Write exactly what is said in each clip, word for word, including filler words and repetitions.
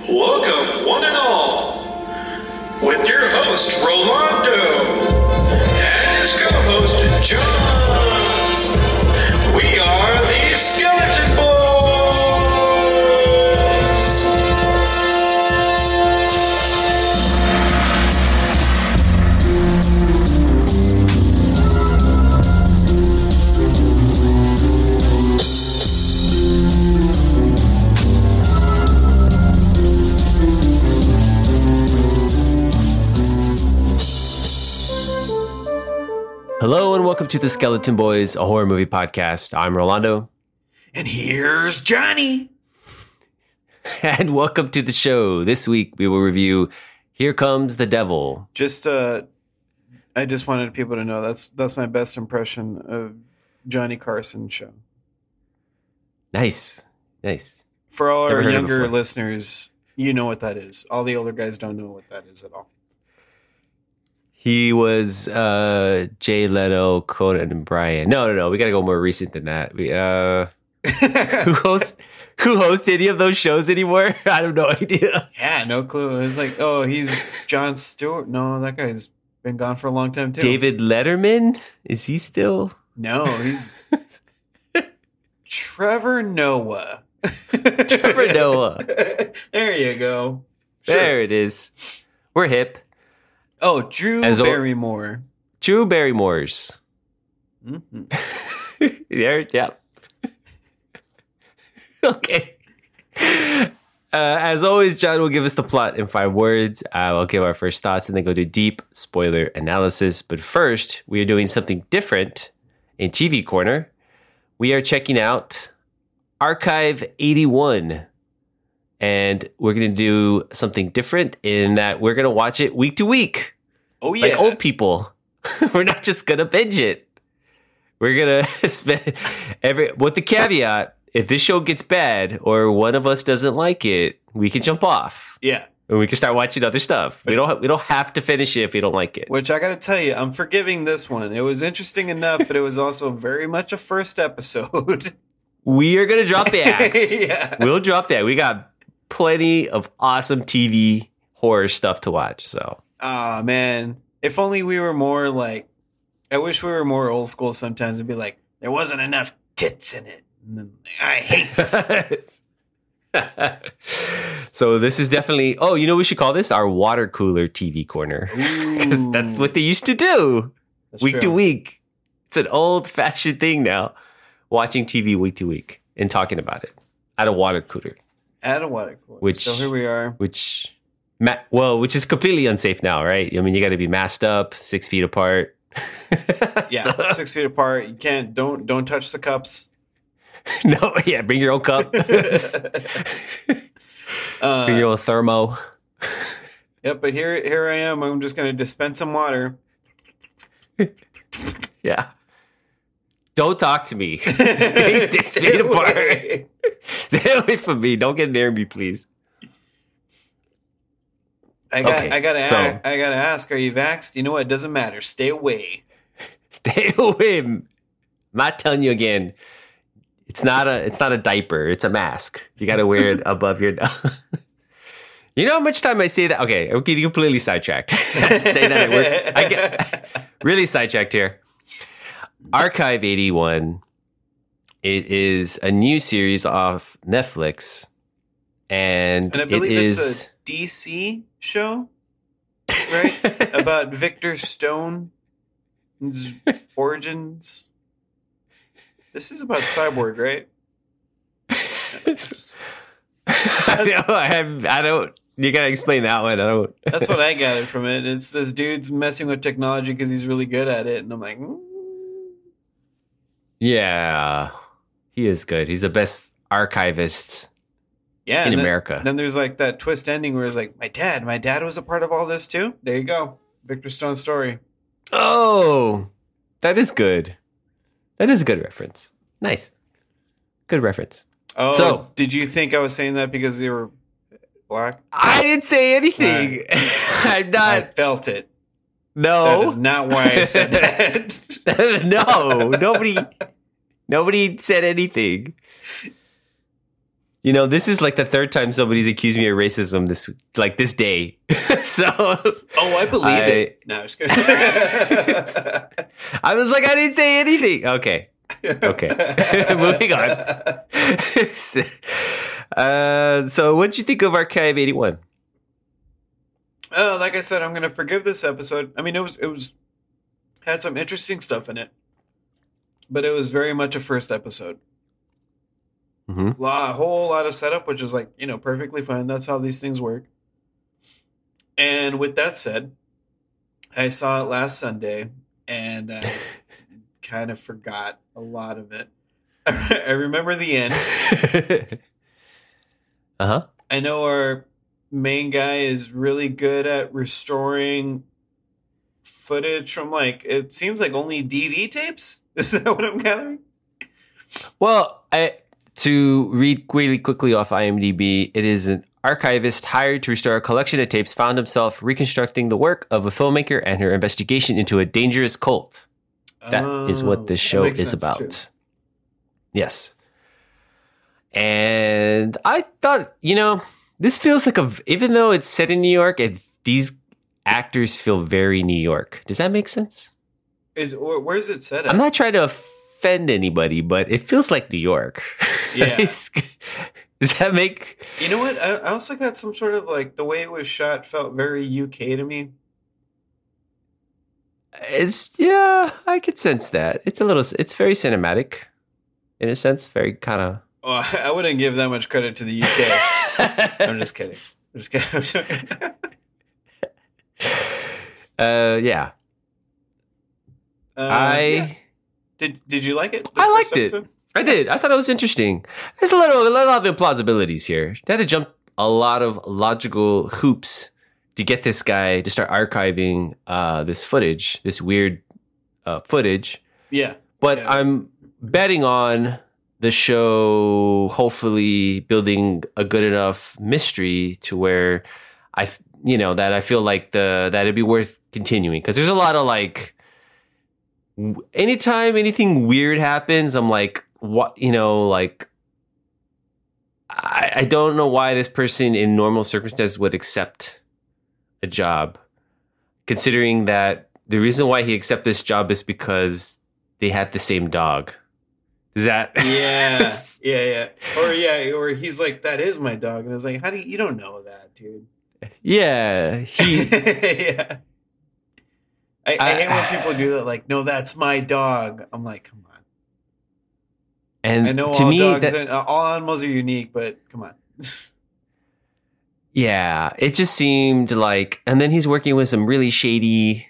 Welcome, one and all, with your host, Rolando, and his co-host, John. We are the Skeleton Boys! Hello and welcome to the Skeleton Boys, a horror movie podcast. I'm Rolando. And here's Johnny. And welcome to the show. This week we will review Here Comes the Devil. Just, uh, I just wanted people to know that's that's my best impression of Johnny Carson show. Nice. Nice. For all Never our heard it younger before. listeners, you know what that is. All the older guys don't know what that is at all. He was uh, Jay Leno, Conan and Brian. No, no, no. We got to go more recent than that. We uh, who hosts who host any of those shows anymore? I have no idea. Yeah, no clue. It was like, oh, he's Jon Stewart. No, that guy's been gone for a long time too. David Letterman? Is he still? No, he's Trevor Noah. Trevor Noah. There you go. There it is. We're hip. Oh, Drew As o- Barrymore. Drew Barrymore's. Mm-hmm. There, yeah. Okay. Uh, as always, John will give us the plot in five words. I will give our first thoughts and then go to deep spoiler analysis. But first, we are doing something different in T V Corner. We are checking out Archive eighty-one. And we're going to do something different in that we're going to watch it week to week. Oh, yeah. Like old people. We're not just going to binge it. We're going to spend every, with the caveat, if this show gets bad or one of us doesn't like it, we can jump off. Yeah. And we can start watching other stuff. We don't, we don't have to finish it if we don't like it. Which I got to tell you, I'm forgiving this one. It was interesting enough, but it was also very much a first episode. We are going to drop the axe. Yeah. We'll drop that. We got plenty of awesome T V horror stuff to watch. So, Oh, man. If only we were more like, I wish we were more old school sometimes and be like, there wasn't enough tits in it. And then, I hate this. So this is definitely, oh, you know, we should call this our water cooler T V corner. Because Ooh. that's what they used to do That's week true. to week. It's an old fashioned thing now, watching T V week to week and talking about it at a water cooler. At a water cooler. Which- So here we are. Which, ma- well, which is completely unsafe now, right? I mean, you got to be masked up, six feet apart. Yeah, So- six feet apart. You can't, don't, don't touch the cups. no, yeah, bring your own cup. bring Uh, your own thermo. yep, but here, here I am. I'm just going to dispense some water. Yeah. Don't talk to me. Stay six feet apart. away. Stay away from me. Don't get near me, please. I got, Okay, I gotta, so- a- I gotta ask: are you vaxxed? You know what? It doesn't matter. Stay away. Stay away. I'm not telling you again. It's not a. It's not a diaper. It's a mask. You got to wear it above your nose. You know how much time I say that? Okay, I'm getting completely sidetracked. Say that at work. I get really sidetracked here. Archive eighty-one. It is a new series off Netflix, and, And I believe it it's is a D C show, right? About Victor Stone's origins. This is about Cyborg, right? I know, I, have, I don't. You gotta explain that one. I don't. That's what I gathered from it. It's this dude's messing with technology because he's really good at it, and I'm like, mm. Yeah, he is good. He's the best archivist yeah. in and then, America. Then there's like that twist ending where it's like, my dad, my dad was a part of all this too. There you go, Victor Stone's story. Oh, that is good. That is a good reference. Nice, good reference. Oh, So- did you think I was saying that because they were black? I didn't say anything. I'm I not. felt it. That No, is not why I said that. no, nobody, nobody said anything. You know, this is like the third time somebody's accused me of racism this like this day. So, oh, I believe I, it. No, I'm just kidding. I was like, I didn't say anything. Okay, okay, moving on. uh, so, what'd you think of Archive eighty-one? Oh, like I said, I'm going to forgive this episode. I mean, it was it was had some interesting stuff in it, but it was very much a first episode. Mm-hmm. A whole lot of setup, which is like, you know, perfectly fine. That's how these things work. And with that said, I saw it last Sunday and I kind of forgot a lot of it. I remember the end. Uh-huh. I know our main guy is really good at restoring footage from, like, it seems like only D V tapes. Is that what I'm gathering? Well, I... To read really quickly off IMDb, it is an archivist hired to restore a collection of tapes found himself reconstructing the work of a filmmaker and her investigation into a dangerous cult. That oh, is what this show is about. Too. Yes. And I thought, you know, this feels like a, even though it's set in New York, it, these actors feel very New York. Does that make sense? Is where is it set at? I'm not trying to offend anybody, but it feels like New York. Yeah. Does that make... You know what? I, I also got some sort of, like, the way it was shot felt very U K to me. It's, yeah, I could sense that. It's a little, it's very cinematic in a sense, very kind of... Oh, I wouldn't give that much credit to the U K. I'm just kidding. I'm just kidding. I'm just kidding. uh, yeah. Uh, I... Yeah. Did Did you like it? I liked episode? it. I did. I thought it was interesting. There's a little, a lot of implausibilities here. They had to jump a lot of logical hoops to get this guy to start archiving uh, this footage, this weird uh, footage. Yeah. But yeah. I'm betting on the show hopefully building a good enough mystery to where I, you know, that I feel like the that it'd be worth continuing, because there's a lot of like. Anytime anything weird happens, I'm like, what, you know, like, I, I don't know why this person in normal circumstances would accept a job, considering that the reason why he accepted this job is because they had the same dog. Is that? Yeah, yeah, yeah. Or yeah, or he's like, that is my dog. And I was like, how do you, you don't know that, dude? Yeah. He, yeah. I, I hate when people do that, like, no, that's my dog. I'm like, come on. And I know to all me, dogs that, and uh, all animals are unique, but come on. Yeah, it just seemed like, and then he's working with some really shady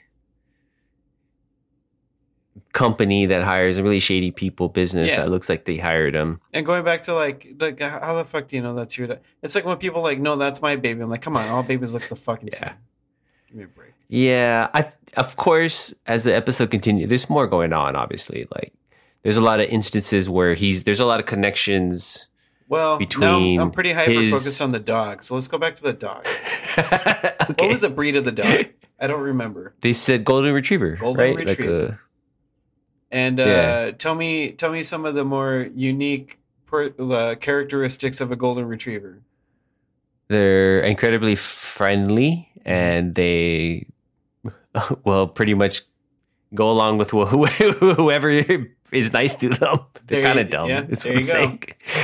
company that hires really shady people, business Yeah. that looks like they hired him. And going back to like, like, how the fuck do you know that's your dog? It's like when people like, no, that's my baby. I'm like, come on, all babies look the fucking Yeah. same. Give me a break. Yeah, I of course, as the episode continues, there's more going on, obviously. Like, there's a lot of instances where he's, there's a lot of connections. Well, between now I'm pretty hyper his... focused on the dog. So let's go back to the dog. Okay. What was the breed of the dog? I don't remember. They said golden retriever, Golden right? retriever. Like a, And uh, Yeah. tell me, tell me some of the more unique per, uh, characteristics of a golden retriever. they're incredibly friendly, and they, well, pretty much go along with wh- whoever is nice to them. They're There kind you- of dumb. yeah, is there what I'm you go. saying.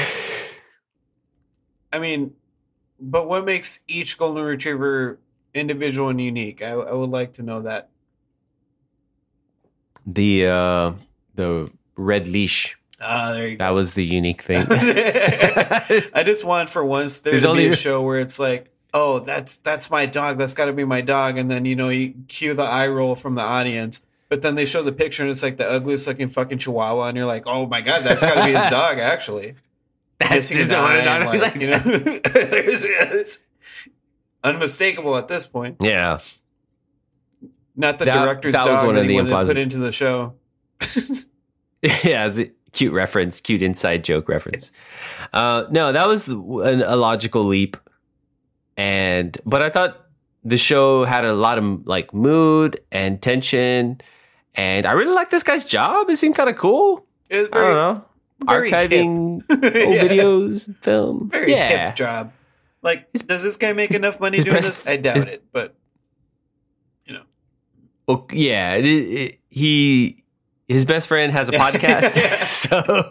I mean, but what makes each golden retriever individual and unique? I, I would like to know that. The uh, the red leash. Ah, there you go. That was the unique thing. I just want for once there There's to only- be a show where it's like, oh, that's that's my dog. That's got to be my dog. And then, you know, you cue the eye roll from the audience. But then they show the picture and it's like the ugliest looking fucking chihuahua. And you're like, oh my God, that's got to be his dog, actually. That's Missing just an what eye it and, was like, like. you know, it's, it's unmistakable at this point. Yeah. Not the That- director's that was dog one that of he the wanted to implausible- put into the show. Yeah, it's a cute reference, cute inside joke reference. Uh, no, that was the- an, a logical leap, and but I thought the show had a lot of like mood and tension, and I really liked this guy's job. It seemed kind of cool. It was I very, don't know. very archiving hip. old Yeah. videos, film. Very yeah. hip job. Like, does this guy make enough money his doing best- this? I doubt his- it, but you know. Well, yeah, it, it, he his best friend has a podcast, Yeah. so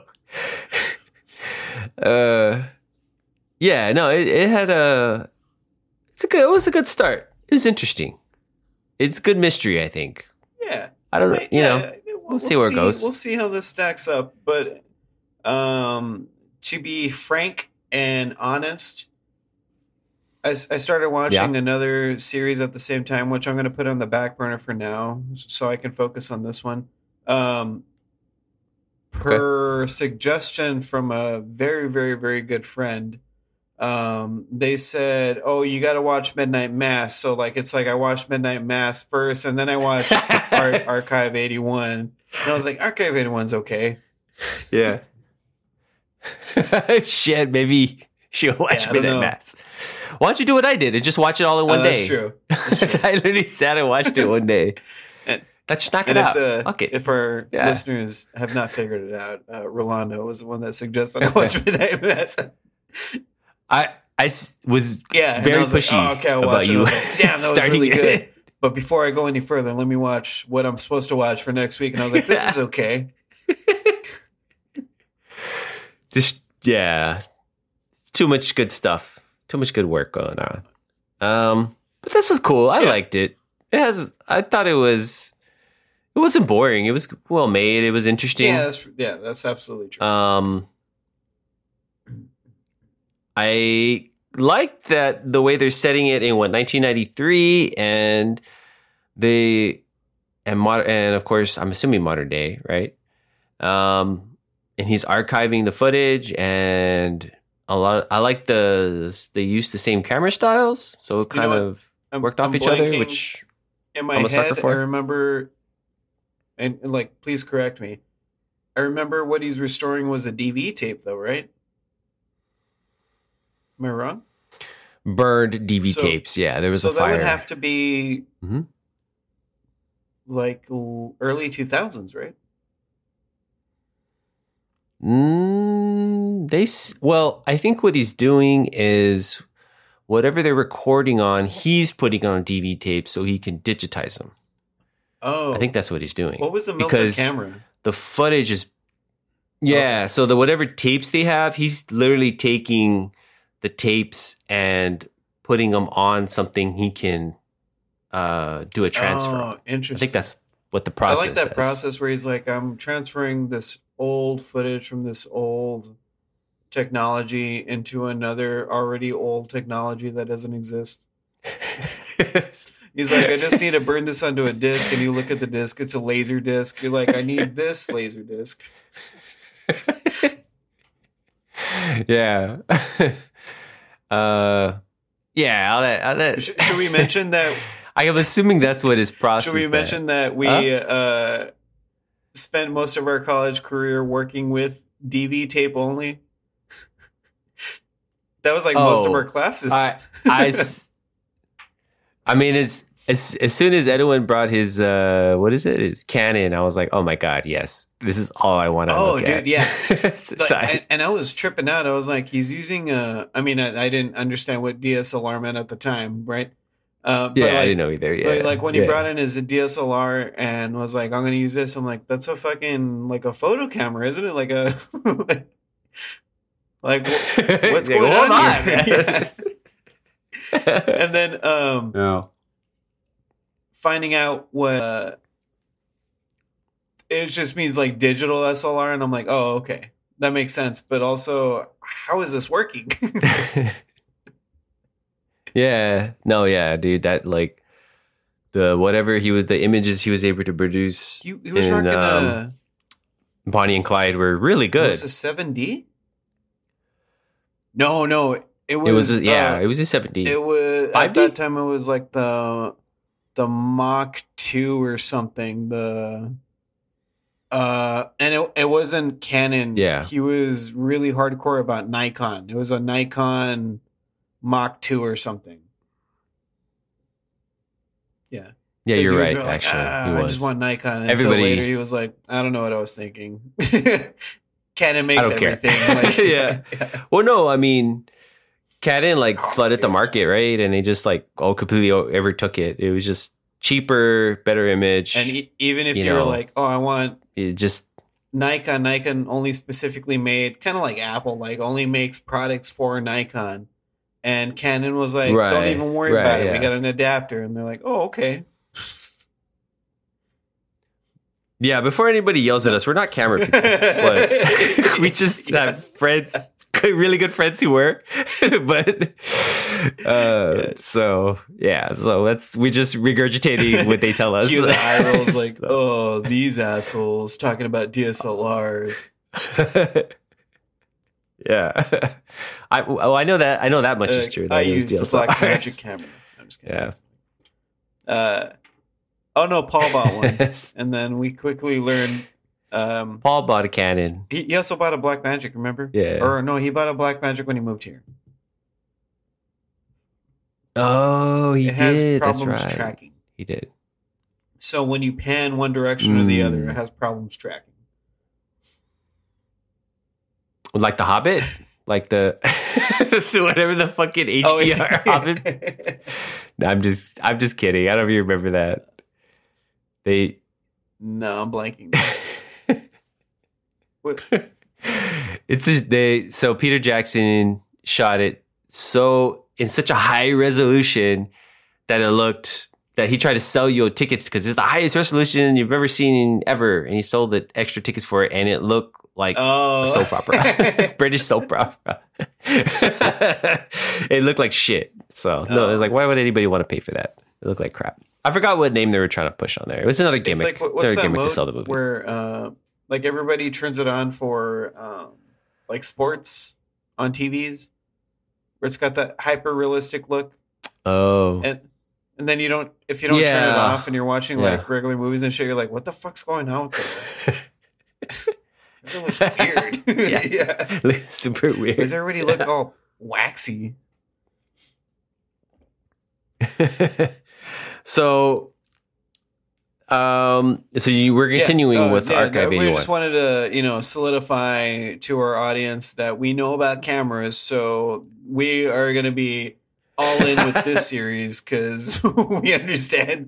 uh, yeah, no, it, it had a it's a good it was a good start. It was interesting. It's good mystery, I think. Yeah. I don't know, Right, you yeah, know, we'll see where it goes. We'll see how this stacks up. But um, to be frank and honest, I, s- I started watching Yeah. another series at the same time, which I'm going to put on the back burner for now, so I can focus on this one. Um, per suggestion from a very, very, very good friend, um, they said, "Oh, you got to watch Midnight Mass." So, like, it's like I watched Midnight Mass first, and then I watched Ar- Archive eighty-one, and I was like, "Archive eighty-one's okay." Yeah. Shit, maybe she'll watch Yeah, I don't Midnight know. Mass. Why don't you do what I did and just watch it all in one Uh, day? That's true. That's true. I literally sat and watched it one day. And- Let's knock And it if out. the Fuck it. if our Yeah. listeners have not figured it out, uh, Rolando was the one that suggested I watch Midnight Mass. I I s- was Yeah, and very I was like, pushy oh, okay, I'll about watch it. you I was like, damn, that was starting really good. it. But before I go any further, let me watch what I'm supposed to watch for next week. And I was like, this is okay. Just yeah, too much good stuff. Too much good work going on. Um, but this was cool. I Yeah. liked it. It has. I thought it was. It wasn't boring. It was well made. It was interesting. Yeah, that's yeah, that's absolutely true. Um, I like that the way they're setting it in what nineteen ninety-three, and they and modern, and of course I'm assuming modern day, right? Um, and he's archiving the footage, and a lot. I like the they used the same camera styles, so it You know kind what? of I'm- worked off I'm each other, blanking. which In my I'm a sucker head, for I it. remember, and, and like, please correct me. I remember what he's restoring was a D V tape, though, right? Am I wrong? burned D V So- tapes. Yeah, there was so a fire. that would have to be Mhm. like l- early two thousands, right? Mm, they s- well, I think what he's doing is whatever they're recording on, he's putting on D V tapes so he can digitize them. Oh, I think that's what he's doing. what was the Milton because camera? the footage is yeah. So the whatever tapes they have, he's literally taking the tapes and putting them on something he can uh, do a transfer. Oh, on. I interesting. think that's what the I process. like that is. process where he's like, I'm transferring this old footage from this old technology into another already old technology that doesn't exist. He's like, I just need to burn this onto a disc, and you look at the disc, it's a laser disc. You're like, I need this laser disc. yeah. uh, yeah. I'll let, I'll let, Sh- should we mention that? I am assuming that's what his process. Should we that- mention that we Huh? uh, spent most of our college career working with D V tape only? That was like most of Oh, our classes. I, I, s- I mean, as, as as soon as Edwin brought his uh, what is it? His Canon, I was like, oh my god, yes, this is all I want to Oh, look dude, at. yeah. So Like, I- and, and I was tripping out. I was like, he's using a. I mean, I, I didn't understand what D S L R meant at the time, right? Uh, but yeah, like, I didn't know either. Yeah, but like when he yeah. brought in his D S L R and was like, "I'm going to use this," I'm like, "That's a fucking like a photo camera, isn't it? Like a like wh- what's Like, going hold on, on, here?" man. Yeah. And then um, no. finding out what uh, it just means like digital S L R, and I'm like, "Oh, okay, that makes sense." But also, how is this working? Yeah. No, yeah, dude. That like the whatever he was the images he was able to produce he, he was in, rocking um, a Bonnie and Clyde were really good. It was a seven D? No, no. It was, It was yeah, uh, it was a seventy. it was at five D? that time it was like the the Mach two or something. The uh and it it wasn't Canon. Yeah. He was really hardcore about Nikon. It was a Nikon Mach two or something. Yeah. Yeah, 'Cause you're he was right. really like, Actually, "Ah, he I was. just want Nikon. Until Everybody- later he was like, I don't know what I was thinking. Canon makes I don't care. everything. Like, yeah. yeah. Well, no, I mean, Canon like flooded the market, right? And they just like oh completely overtook it. It was just cheaper, better image, And e- even if you you, were know, like, oh, I want it just Nikon, Nikon only specifically made, kind of like Apple, like only makes products for Nikon. And Canon was like, Right, don't even worry right, about it. yeah. We got an adapter. And they're like, oh, okay. yeah. Before anybody yells at us, we're not camera people, but we just Yeah. have friends, really good friends who were. but uh, Yes. so yeah, so that's we just regurgitating what they tell us. Cue the eye rolls like, So- oh, these assholes talking about D S L Rs. yeah. I oh I know that I know that much is Uh, true. I That is use the D S L Rs. Black Magic camera. I'm just kidding. Yeah. Uh, oh, no, Paul bought one. Yes. And then we quickly learned um, Paul bought a Canon. he, he also bought a Black Magic, remember? Yeah. Or no, he bought a Black Magic when he moved here. Oh, he it has did. That's problems right. tracking. He did. So when you pan one direction or the Mm. other, it has problems tracking. Like the Hobbit, like the whatever the fucking H Oh, D R yeah. Hobbit. No, I'm just, I'm just kidding. I don't even remember that. They, No, I'm blanking. What? it's just they. So Peter Jackson shot it so in such a high resolution that it looked that he tried to sell you tickets because it's the highest resolution you've ever seen ever, and he sold the extra tickets for it, and it looked like Oh. a soap opera, British soap opera. It looked like shit. So no, it was like, why would anybody want to pay for that? It looked like crap. I forgot what name they were trying to push on there. It was another It's gimmick. like, what- what's another that gimmick mode to sell the movie. where uh, like everybody turns it on for um, like sports on T Vs, where it's got that hyper realistic look, oh, and and then you don't if you don't turn it Yeah. off and you're watching Yeah. like regular movies and shit, you're like, what the fuck's going on with that? It looks weird. Yeah. yeah. Looks super Why weird. does everybody look all waxy? so, um, so you were continuing Yeah, uh, with yeah, Archive We eighty-one. just wanted to, you know, solidify to our audience that we know about cameras, so we are going to be all in with this series because we understand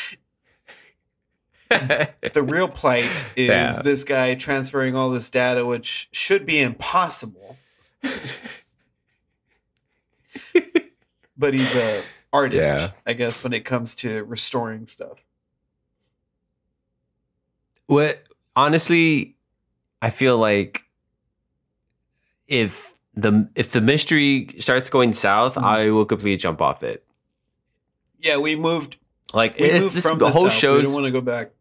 the real plight is Yeah. this guy transferring all this data, which should be impossible. But he's a artist, Yeah. I guess, when it comes to restoring stuff. What honestly, I feel like if the if the mystery starts going south, Mhm. I will completely jump off it. Yeah, we moved. Like We it's moved this from the the whole south. We show's don't want to go back.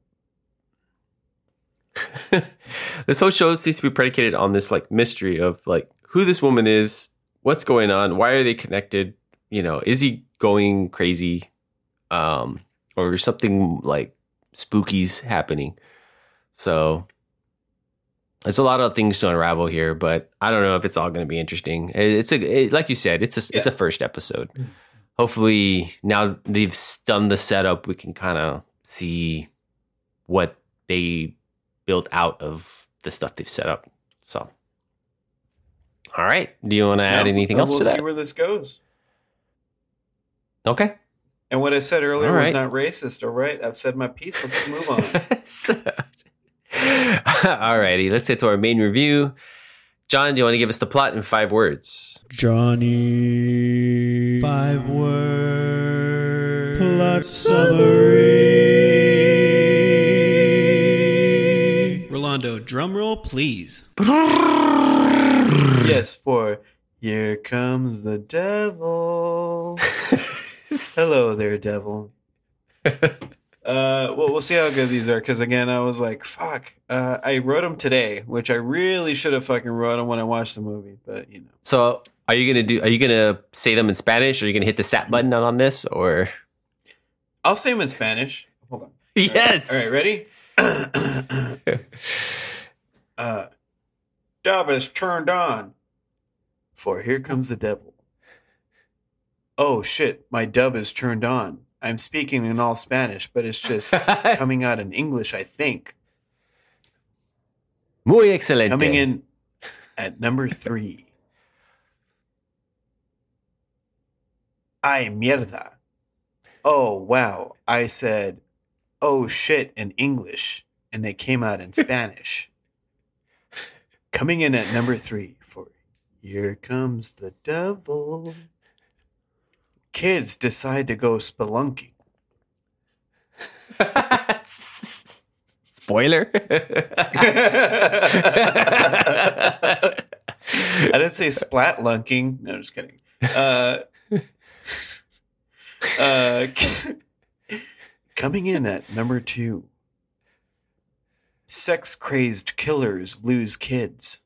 this whole show seems to be predicated on this like mystery of like who this woman is, what's going on, why are they connected? You know, is he going crazy, um, or something like spooky's happening? So there's a lot of things to unravel here, but I don't know if it's all going to be interesting. It- It's a it, like you said, it's a it's a first episode. Hopefully, now they've done the setup, we can kind of see what they built out of the stuff they've set up. So, all right. Do you want to add Yeah, anything and else we'll to see that? where this goes. Okay. And what I said earlier All was right. not racist. All right, I've said my piece. Let's move on. All righty. Let's get to our main review. John, do you want to give us the plot in five words? Johnny. Five word plot summary. Rolando, drum roll, please. Yes, for here comes the devil. Hello there, devil. Uh, well, we'll see how good these are. Because again, I was like, "Fuck!" Uh, I wrote them today, which I really should have fucking wrote them when I watched the movie. But you know, So, are you gonna do? Are you gonna say them in Spanish? Or are you gonna hit the sat button on this? Or I'll say them in Spanish. Hold on. yes. All right, ready? uh, dub is turned on. For here comes the devil. Oh shit! My dub is turned on. I'm speaking in all Spanish, but it's just coming out in English, I think. Muy excelente. Coming in at number three. Ay mierda. Oh, wow. I said, oh shit in English, and it came out in Spanish. Coming in at number three for Here Comes the Devil. Kids decide to go spelunking. Spoiler. I didn't say splat-lunking. No, just kidding. Uh, uh, coming in at number two. Sex-crazed killers lose kids.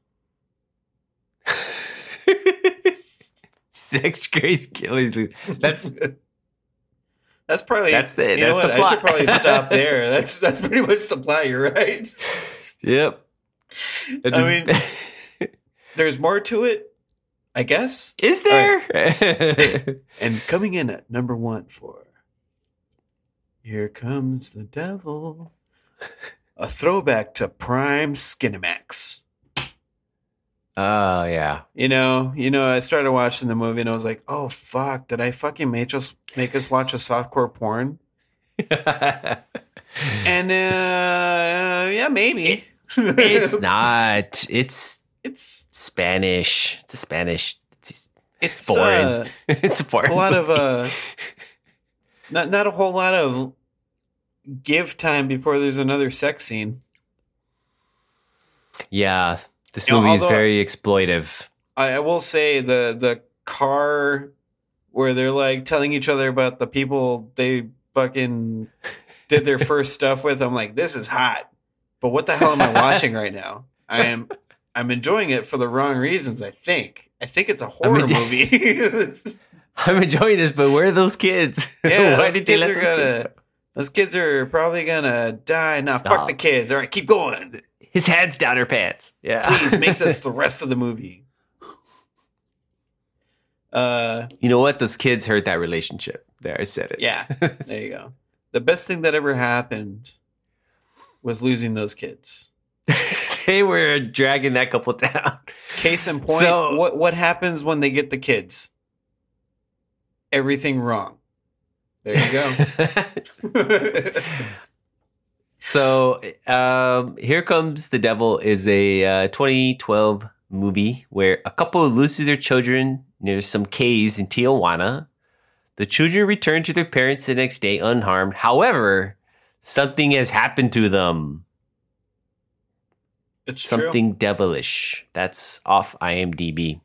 Sex crazed killers lose. That's that's probably that's the you that's know what? the I plot. should probably stop there. That's that's pretty much the plot. You're right. Yep. It I is- mean, there's more to it, I guess. is there? And coming in at number one for Here Comes the Devil, a throwback to Prime Skinemax. Oh yeah. You know, you know, I started watching the movie and I was like, "Oh fuck! Did I fucking make us make us watch a softcore porn?" And uh, yeah, maybe It's not. It's It's Spanish. It's a Spanish. It's it's foreign. uh, it's a foreign. a lot of movie. uh, not not a whole lot of give time before there's another sex scene. Yeah. This You know, movie is although- very exploitive. I, I will say the the car where they're like telling each other about the people they fucking did their first stuff with. I'm like, this is hot, but what the hell am I watching right now? I am I'm enjoying it for the wrong reasons. I think I think it's a horror enjoy- movie. It's- I'm enjoying this, but where are those kids? Yeah, Why those did they kids let are those kids gonna- go? those kids are probably gonna die. Nah, fuck Oh. the kids. All right, keep going. His hands down her pants. Yeah. Please make this the rest of the movie. Uh, You know what? Those kids hurt that relationship. There, I said it. yeah, there you go. The best thing that ever happened was losing those kids. They were dragging that couple down. Case in point, So- what what happens when they get the kids? Everything wrong. There you go. So, um, Here Comes the Devil is a uh, twenty twelve movie where a couple loses their children near some caves in Tijuana. The children return to their parents the next day unharmed. However, something has happened to them. It's true. Something devilish. That's off IMDb.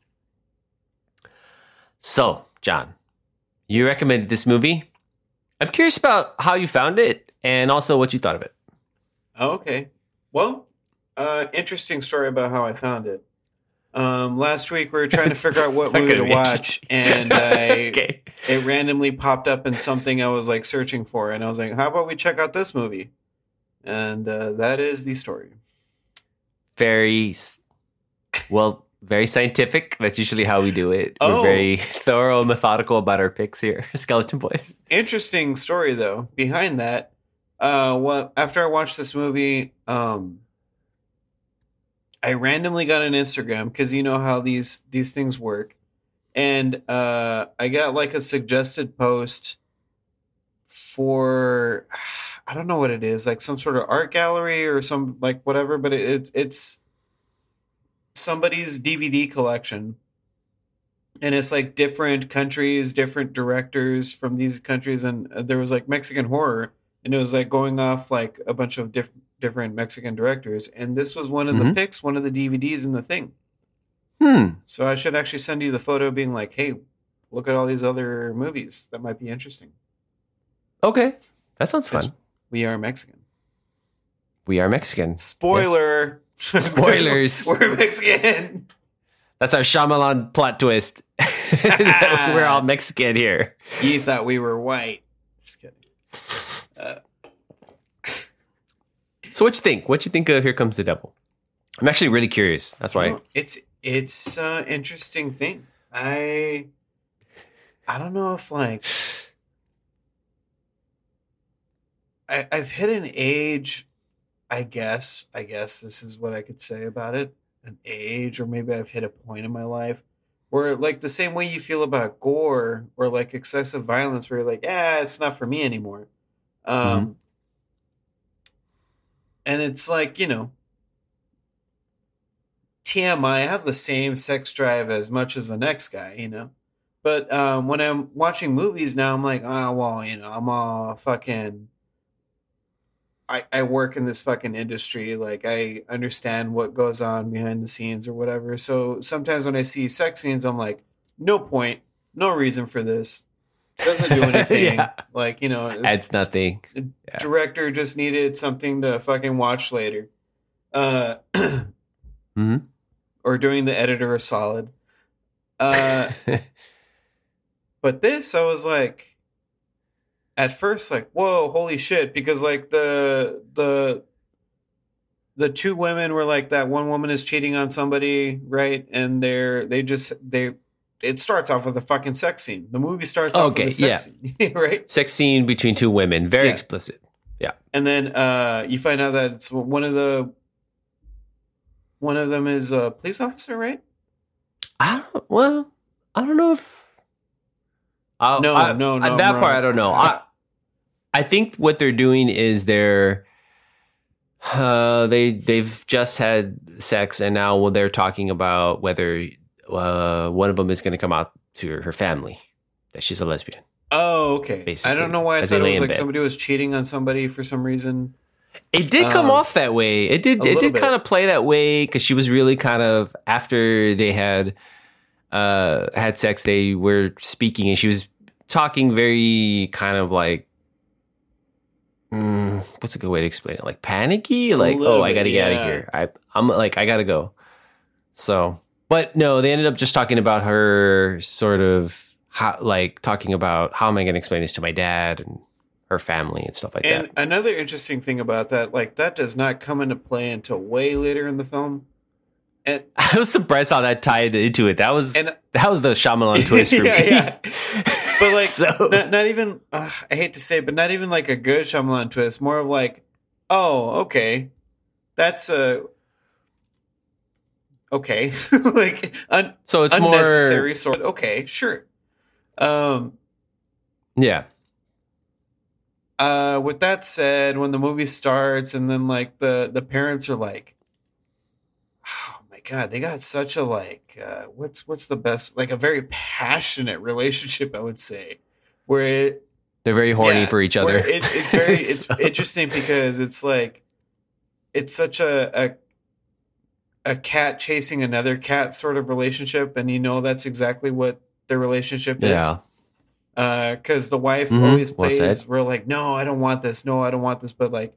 So, John, you recommended this movie. I'm curious about how you found it and also what you thought of it. Oh, okay. Well, uh, interesting story about how I found it. Um, last week we were trying to figure out what It's not movie to gonna be watch, and I okay. it randomly popped up in something I was like searching for, and I was like, "How about we check out this movie?" And uh, that is the story. Very s- well, very scientific. That's usually how we do it. Oh. We're very thorough and methodical about our picks here, Skeleton Boys. Interesting story though behind that. Uh, what after I watched this movie, um, I randomly got an Instagram because you know how these these things work, and uh, I got like a suggested post for I don't know what it is, like some sort of art gallery or some like whatever, but it, it's it's somebody's D V D collection. And it's like different countries, different directors from these countries, and there was like Mexican horror, and it was like going off like a bunch of diff- different Mexican directors, and this was one of the Mhm. picks, one of the D V Ds in the thing. Hmm. So I should actually send you the photo, being like, "Hey, look at all these other movies that might be interesting." Okay. That sounds fun. Yes. We are Mexican. We are Mexican. Spoiler. Spoilers. We're Mexican. That's our Shyamalan plot twist. We're all Mexican here. You thought we were white. Just kidding. Uh, So what you think? What you think of Here Comes the Devil? I'm actually really curious. That's why. Well, it's it's an interesting thing. I I don't know if like I I've hit an age. I guess I guess this is what I could say about it. an age, or maybe I've hit a point in my life where, like, the same way you feel about gore or like excessive violence, where you're like, yeah, it's not for me anymore. Um, Mm-hmm. And it's like, you know, T M I, I have the same sex drive as much as the next guy, you know. But um, when I'm watching movies now, I'm like, oh, well, you know, I'm all fucking. I, I work in this fucking industry. Like, I understand what goes on behind the scenes or whatever. So sometimes when I see sex scenes, I'm like, no point, no reason for this. Doesn't do anything. Yeah. Like, you know, it's, Adds nothing. the Yeah. director just needed something to fucking watch later. Uh, Mm-hmm. or doing the editor a solid. Uh, but this, I was like, at first, like, whoa, holy shit, because like the the the two women were like, that one woman is cheating on somebody, right? And they're they just they it starts off with a fucking sex scene. The movie starts off Okay, with a sex scene, right? Sex scene between two women, very Yeah. explicit. Yeah. And then uh, you find out that it's one of the one of them is a police officer, right? I don't. Well, I don't know if. I, No, I, no, no, That I'm part, wrong. I don't know. I, I think what they're doing is they're. Uh, they they've just had sex, and now they're talking about whether uh, one of them is going to come out to her, her family that she's a lesbian. Oh, okay. Basically, I don't know why I as they thought it lay was in like bed. somebody was cheating on somebody for some reason. It did come Um, off that way. It did. a It little did bit. kind of play that way because she was really kind of after they had uh, had sex. They were speaking, and she was talking very kind of like, mm, what's a good way to explain it? Like panicky. Like, little oh, I got to bit, get out yeah. of here. I, I'm like, I got to go. So, but no, they ended up just talking about her sort of how, like talking about how am I going to explain this to my dad and her family and stuff like And that. another interesting thing about that, like that does not come into play until way later in the film. And I was surprised how that tied into it. That was and that was the Shyamalan twist for Yeah, me. yeah. but like so not, not even uh, I hate to say it, but not even like a good Shyamalan twist. More of like, oh, okay, that's a okay, like un, so it's unnecessary more sort. Okay, sure. Um. yeah. Uh, with that said, when the movie starts and then like the the parents are like, oh my god, they got such a like uh, what's what's the best, like a very passionate relationship, I would say, where it, They're very horny yeah, for each where other. It's it's very it's So- interesting because it's like it's such a, a a cat chasing another cat sort of relationship, and you know that's exactly what their relationship is. Yeah. Because uh, the wife Mhm, always well plays, said. we're like, no, I don't want this. No, I don't want this. But like,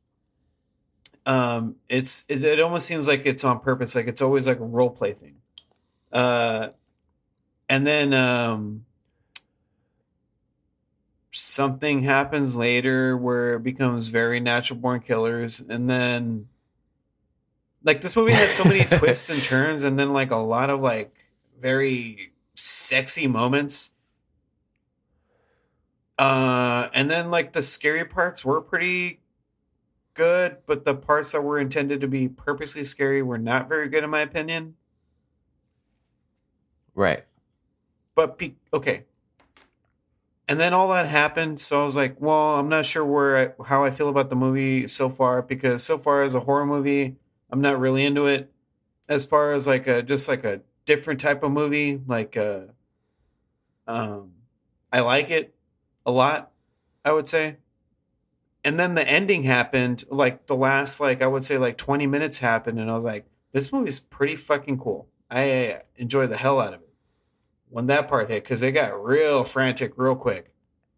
um, it's, it's it almost seems like it's on purpose. Like it's always like a role play thing. Uh, and then um, something happens later where it becomes very natural born killers, and then like this movie had so many twists and turns, and then like a lot of like very sexy moments. Uh, and then like the scary parts were pretty good, but the parts that were intended to be purposely scary were not very good in my opinion. Right. But be- okay. And then all that happened, so I was like, well, I'm not sure where I, how I feel about the movie so far, because so far as a horror movie, I'm not really into it. As far as like a just like a different type of movie, like uh um I like it a lot, I would say. And then the ending happened, like the last like I would say like twenty minutes happened, and I was like, this movie's pretty fucking cool. I enjoy the hell out of it when that part hit, because they got real frantic real quick.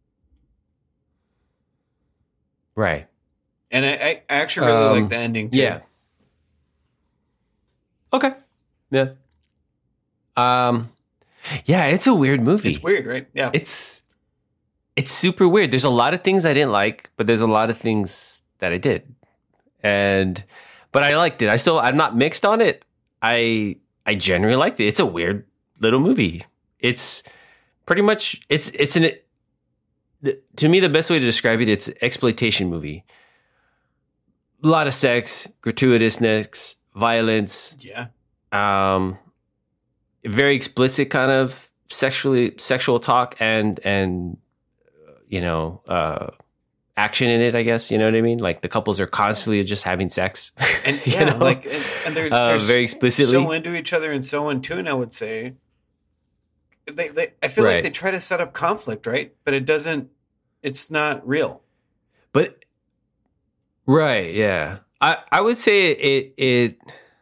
Right. And I, I actually really Um, like the ending too. Yeah. Okay. Yeah. Um yeah, it's a weird movie. It's weird, right? Yeah. It's it's super weird. There's a lot of things I didn't like, but there's a lot of things that I did. And but I liked it. I still I'm not mixed on it. I I generally liked it. It's a weird little movie. It's pretty much it's it's an to me the best way to describe it, it's an exploitation movie. A lot of sex, gratuitousness, violence, Yeah. um, very explicit kind of sexually sexual talk and and you know uh, action in it. I guess you know what I mean. Like the couples are constantly just having sex, And you yeah, know? like and, and they're, Uh, they're very explicitly. so into each other and so in tune. I would say. They, they, I feel Right. like they try to set up conflict, right? But it doesn't. It's not real. But right, yeah, I I would say it it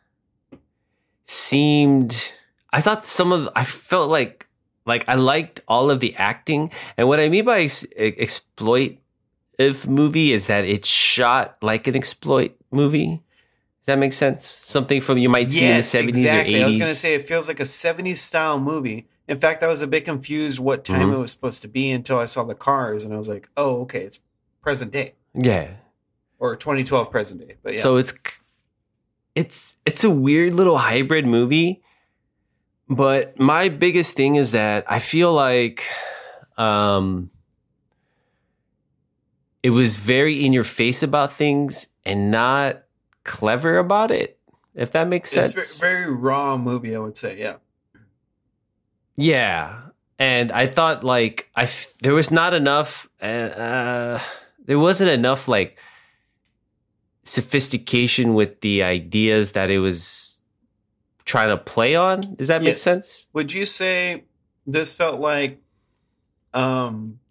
seemed. I thought some of I felt like like I liked all of the acting, and what I mean by ex- exploitive movie is that it's shot like an exploit movie. Does that make sense? Something from you might see in the seventies exactly. or eighties. I was going to say it feels like a seventies style movie. In fact, I was a bit confused what time Mhm. it was supposed to be until I saw the cars, and I was like, "Oh, okay, it's present day yeah. or twenty twelve present day." But yeah, So it's it's it's a weird little hybrid movie. But my biggest thing is that I feel like um it was very in your face about things and not clever about it, if that makes sense. it's a very raw movie. I would say, yeah, Yeah. And I thought like I f- there was not enough uh, uh there wasn't enough like sophistication with the ideas that it was trying to play on. Does that make Yes. sense? Would you say this felt like um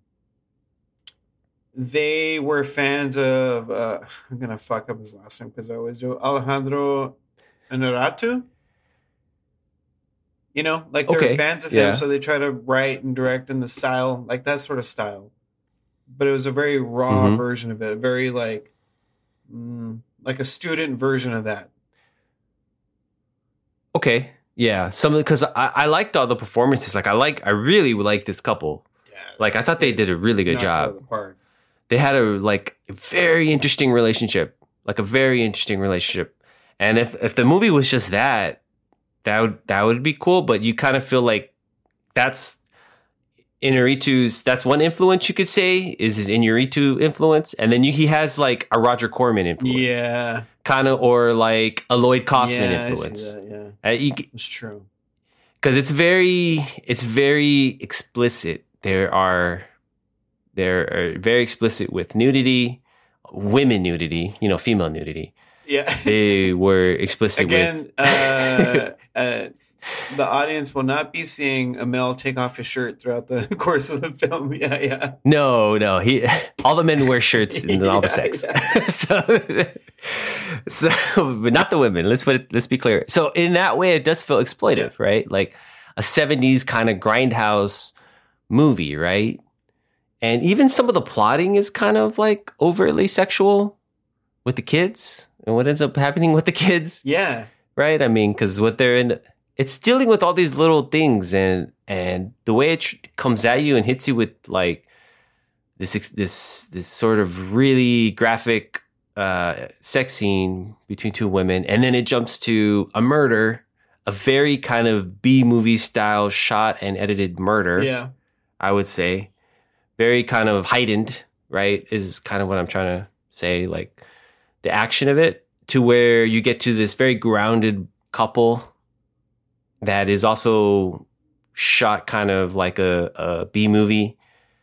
they were fans of uh I'm gonna fuck up his last name because I always do, Alejandro Inarritu? You know, like they're Okay, fans of yeah. him, so they try to write and direct in the style, like that sort of style. But it was a very raw Mhm. version of it, very like mm, like a student version of that. Okay. Yeah. Some because I, I liked all the performances. Like I like I really like this couple. Yeah, Like I thought they did a really good knocked it out job. of the park. They had a like a very interesting relationship. Like a very interesting relationship. And if if the movie was just that, that would that would be cool. But you kind of feel like that's Inarritu's. That's one influence you could say is his Inarritu influence, and then you, he has like a Roger Corman influence, Yeah, kind of, or like a Lloyd Kaufman yeah, I see influence. that, yeah, Uh, you, it's true. because it's very it's very explicit. There are there are very explicit with nudity, women nudity, you know, female nudity. Yeah. They were explicit Again, with uh, uh, the audience will not be seeing Amel take off his shirt throughout the course of the film. Yeah, yeah. no, no. He all the men wear shirts and all the Yeah, sex. so, so, but not the women. Let's put it, let's be clear. So in that way, it does feel exploitive, right? Like a seventies kind of grindhouse movie, right? And even some of the plotting is kind of like overtly sexual with the kids and what ends up happening with the kids, Yeah. right? I mean, because what they're in, it's dealing with all these little things, and and the way it tr- comes at you and hits you with like this ex- this this sort of really graphic uh, sex scene between two women, and then it jumps to a murder, a very kind of B movie style shot and edited murder. Yeah. I would say, very kind of heightened, right? Is kind of what I'm trying to say, like the action of it, to where you get to this very grounded couple that is also shot kind of like a, a B movie,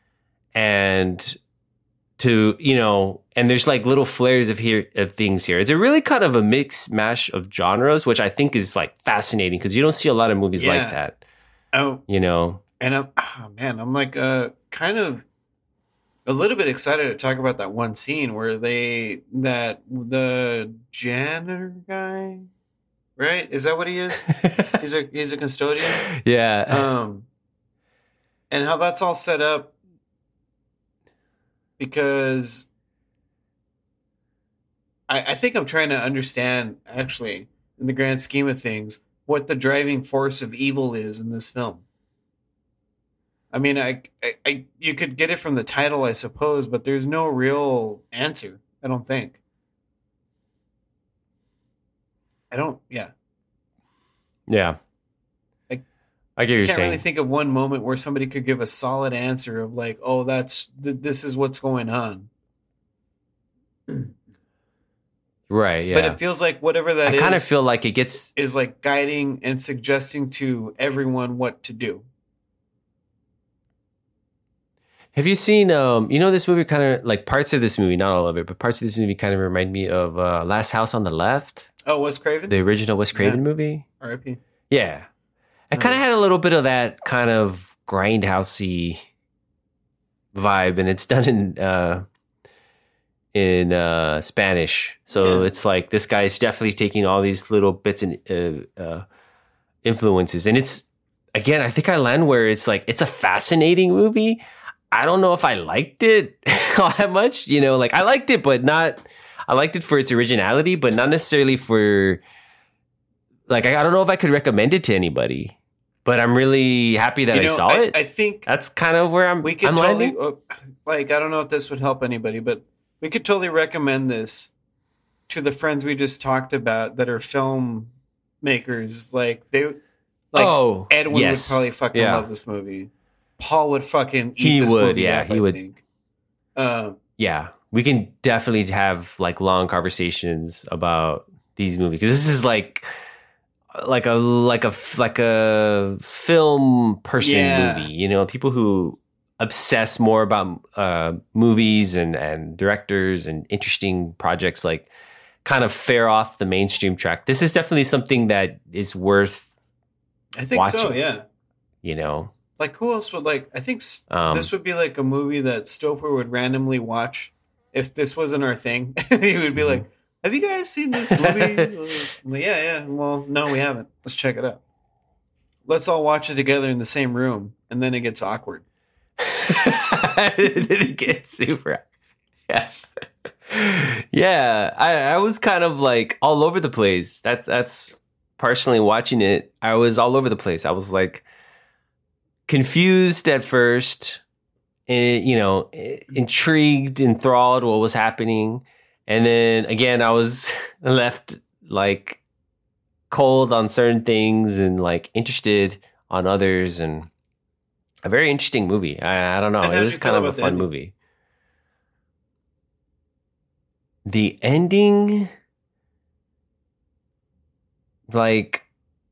and to, you know, and there's like little flares of here of things here. It's a really kind of a mix mash of genres, which I think is like fascinating because you don't see a lot of movies Yeah. like that, Oh, you know. and I'm, oh man, I'm like uh, kind of a little bit excited to talk about that one scene where they, that the janitor guy, right? Is that what he is? He's a, he's a custodian. yeah. Um, and how that's all set up because I, I think I'm trying to understand, actually, in the grand scheme of things, what the driving force of evil is in this film. I mean, I, I, I you could get it from the title, I suppose, but there's no real answer, I don't think. I don't, yeah. Yeah. I- I get what I you're can't saying. really think of one moment where somebody could give a solid answer of like, oh, that's th- this is what's going on. Right. Yeah. But it feels like whatever that I is kind of feel like it gets. is like guiding and suggesting to everyone what to do. Have you seen, um, you know, this movie kind of like parts of this movie, not all of it, but parts of this movie kind of remind me of uh, Last House on the Left, Oh, Wes Craven? the original Wes Craven Yeah. movie. R I P. Yeah. I kind of Nice. had a little bit of that kind of grindhousey vibe, and it's done in uh, in uh, Spanish. So Yeah. it's like this guy's definitely taking all these little bits and uh, uh, influences. And it's, again, I think I land where it's like, it's a fascinating movie. I don't know if I liked it all that much. You know, like I liked it, but not, I liked it for its originality, but not necessarily for, like, I, I don't know if I could recommend it to anybody. But I'm really happy that You I know, saw I, it. I think That's kind of where I'm. we could I'm totally, landing. uh, like, I don't know if this would help anybody, but we could totally recommend this to the friends we just talked about that are filmmakers. Like, they, like, oh, Edwin yes. would probably fucking Yeah. love this movie. Paul would fucking eat He this would, movie yeah, up, he I would. think. Um, Yeah, we can definitely have like long conversations about these movies because this is like like a like a like a film person Yeah. movie. You know, people who obsess more about uh, movies and and directors and interesting projects like kind of fare off the mainstream track. This is definitely something that is worth, I think so, Watching. yeah. you know. Like, who else would, like, I think s Um, this would be like a movie that Stouffer would randomly watch if this wasn't our thing. He would be Mhm. like, have you guys seen this movie? Uh, like, yeah, yeah. Well, no, we haven't. Let's check it out. Let's all watch it together in the same room, and then it gets awkward. it gets super. Yeah. Yeah. I, I was kind of like all over the place. That's that's partially watching it. I was all over the place. I was like confused at first, and you know, intrigued, enthralled what was happening. And then again I was left like cold on certain things and like interested on others, and a very interesting movie. I, I don't know. And It how'd was you kind feel of a about the fun ending? movie. The ending, like,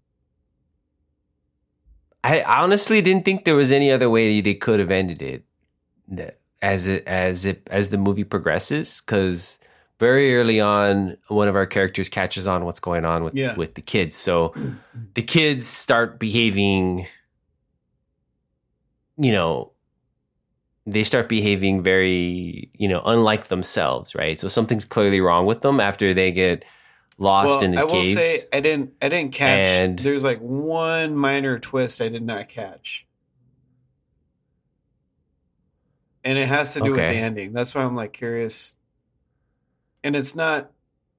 I honestly didn't think there was any other way they could have ended it that- as it as it as the movie progresses, because very early on, one of our characters catches on what's going on with Yeah. with the kids. So the kids start behaving, you know, they start behaving very, you know, unlike themselves, right? So something's clearly wrong with them after they get lost Well, in these I will caves. say I didn't I didn't catch And- there's like one minor twist I did not catch. And it has to do with Okay. the ending. That's why I'm like curious. And it's not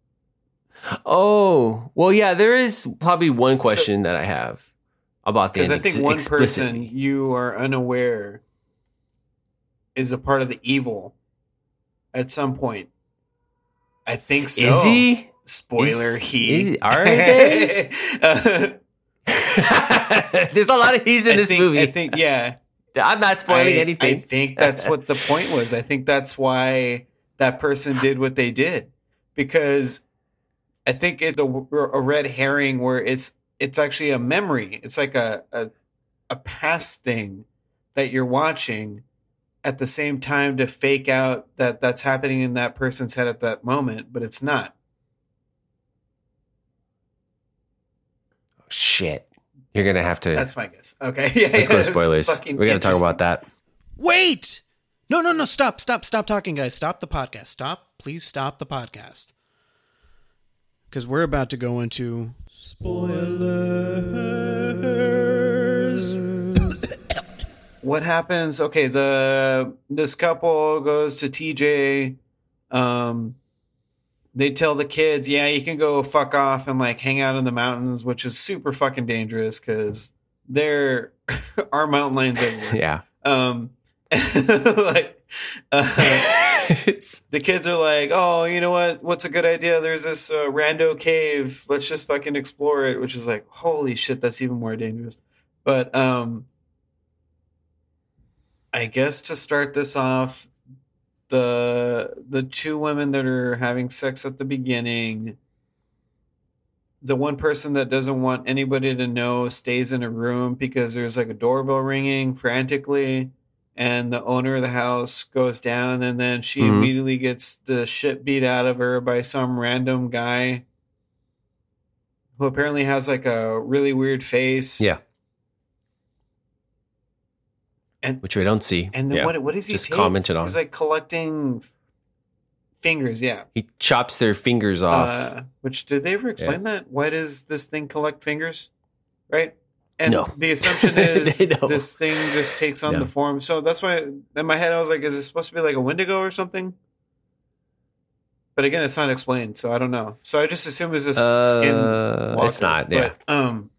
Oh, well, yeah, there is probably one So- question that I have about the because I ending think one explicitly. person you are unaware is a part of the evil at some point. I think so. Is he? Spoiler, Is- he. is- are they? Uh, There's a lot of he's in I this think, movie. I think, yeah. I'm not spoiling I, anything. I think that's what the point was. I think that's why that person did what they did, because I think it's a, a red herring where it's it's actually a memory. It's like a, a a past thing that you're watching at the same time to fake out that that's happening in that person's head at that moment, but it's not. Shit. You're going to have to. That's my guess. Okay, yeah, Let's go to yeah, it's spoilers. fucking We got to talk interesting. about that. Wait! No, no, no, stop, stop, stop talking, guys. Stop the podcast. Stop. Please stop the podcast. Because we're about to go into spoilers. What happens? Okay, the this couple goes to T J. Um, they tell the kids, "Yeah, you can go fuck off and like hang out in the mountains," which is super fucking dangerous because there are mountain lions everywhere. Yeah. Um, like, uh, the kids are like, "Oh, you know what? What's a good idea? There's this uh, rando cave. Let's just fucking explore it." Which is like, holy shit, that's even more dangerous. But um, I guess to start this off, the the two women that are having sex at the beginning, the one person that doesn't want anybody to know stays in a room because there's like a doorbell ringing frantically, and the owner of the house goes down, and then she Mhm. immediately gets the shit beat out of her by some random guy who apparently has like a really weird face. Yeah. And Which we don't see. and then yeah. what what is he Just take? commented on. He's like collecting f- fingers, yeah. He chops their fingers off. Uh, which did they ever explain that? Why does this thing collect fingers? Right? And No. the assumption is They don't. this thing just takes on No. the form. So that's why in my head I was like, is it supposed to be like a Wendigo or something? But again, it's not explained, so I don't know. So I just assume it's a s- skin Uh, walker. it's not, yeah. But, um,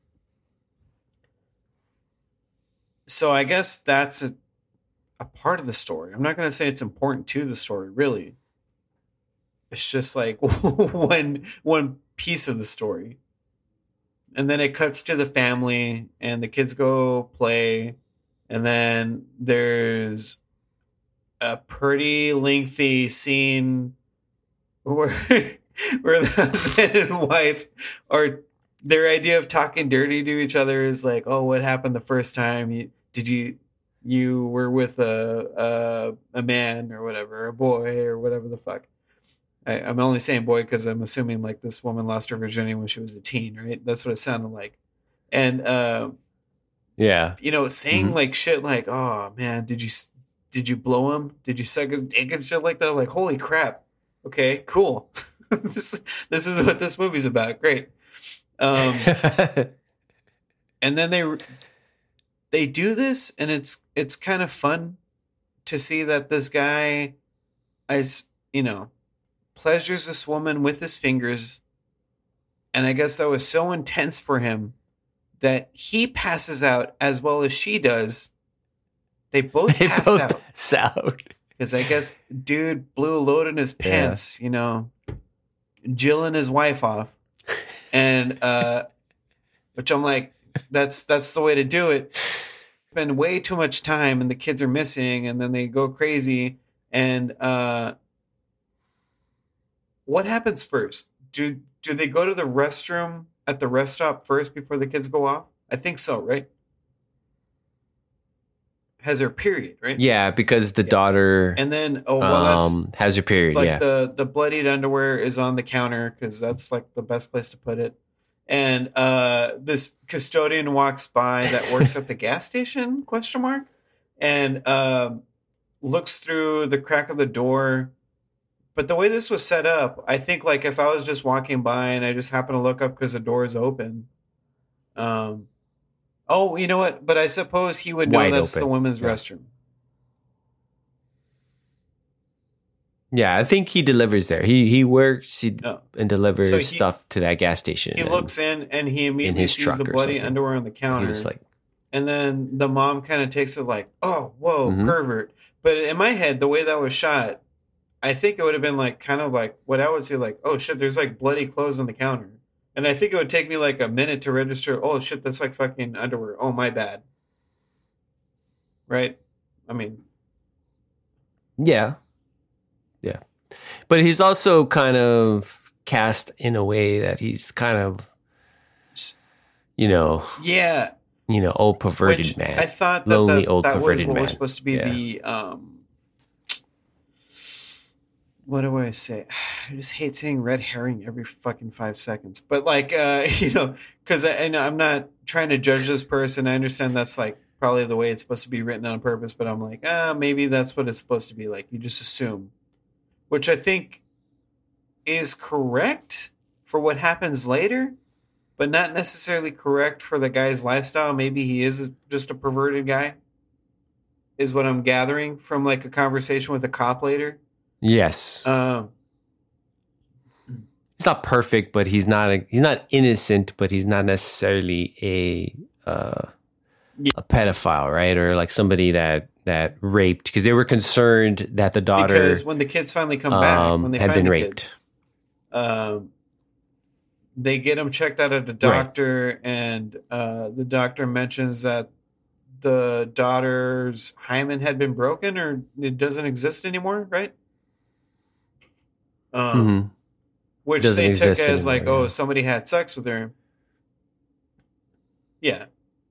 so I guess that's a, a part of the story. I'm not going to say it's important to the story, really. It's just like one one piece of the story. And then it cuts to the family, and the kids go play, and then there's a pretty lengthy scene where where the husband and wife are, their idea of talking dirty to each other is like, oh, what happened the first time you did you you were with a a, a man or whatever, a boy or whatever the fuck. I, I'm only saying boy because I'm assuming like this woman lost her virginity when she was a teen, right? That's what it sounded like. And uh, yeah. you know, saying Mhm. like shit like, oh man, did you did you blow him? Did you suck his dick and shit like that? I'm like, holy crap. Okay, cool. this this is what this movie's about. Great. Um, and then they they do this, and it's it's kind of fun to see that this guy, as you know, pleasures this woman with his fingers, and I guess that was so intense for him that he passes out as well as she does. They both They pass both out pass out. because I guess dude blew a load in his Yeah. pants, you know, jilling his wife off, and uh, which I'm like, that's that's the way to do it. Spend way too much time, and the kids are missing, and then they go crazy. And uh, what happens first? Do do they go to the restroom at the rest stop first before the kids go off? I think so, right? Has her period, right? Yeah, because the Yeah. daughter And then, oh well, that's um, has her period. like yeah. the the bloodied underwear is on the counter because that's like the best place to put it. And uh, this custodian walks by that works at the gas station? Question mark. And um looks through the crack of the door. But the way this was set up, I think like if I was just walking by and I just happen to look up because the door is open. Um. Oh, you know what? But I suppose he would know Wide that's open. the women's Yeah. restroom. Yeah, I think he delivers there. He he works he, Oh. and delivers So he- stuff to that gas station. He and looks in and he immediately his sees truck the or bloody something. underwear on the he counter. was like, And then the mom kind of takes it like, oh, whoa, Mhm. pervert. But in my head, the way that was shot, I think it would have been like kind of like what I would say, like, oh shit, there's like bloody clothes on the counter. And I think it would take me like a minute to register, oh shit, that's like fucking underwear. Oh, my bad. Right? I mean, yeah, yeah. But he's also kind of cast in a way that he's kind of, you know, yeah. you know, old perverted Which man. I thought that Lonely, that, old, that was perverted what man. was supposed to be Yeah. the um what do I say? I just hate saying red herring every fucking five seconds. But like uh you know, because I, I know I'm not trying to judge this person. I understand that's like probably the way it's supposed to be written on purpose, but I'm like, ah, maybe that's what it's supposed to be like. You just assume. Which I think is correct for what happens later, but not necessarily correct for the guy's lifestyle. Maybe he is just a perverted guy, is what I'm gathering from like a conversation with a cop later. Yes, Um, he's not perfect, but he's not a, he's not innocent, but he's not necessarily a uh, Yeah. a pedophile, right? Or like somebody that that raped because they were concerned that the daughter because when the kids finally come back, um, when they had find been the raped. kids, um, they get him checked out at a doctor, and uh, the doctor mentions that the daughter's hymen had been broken or it doesn't exist anymore, right? Um, Mm-hmm. which Doesn't they took exist as like, anymore, oh, yeah. somebody had sex with her. Yeah,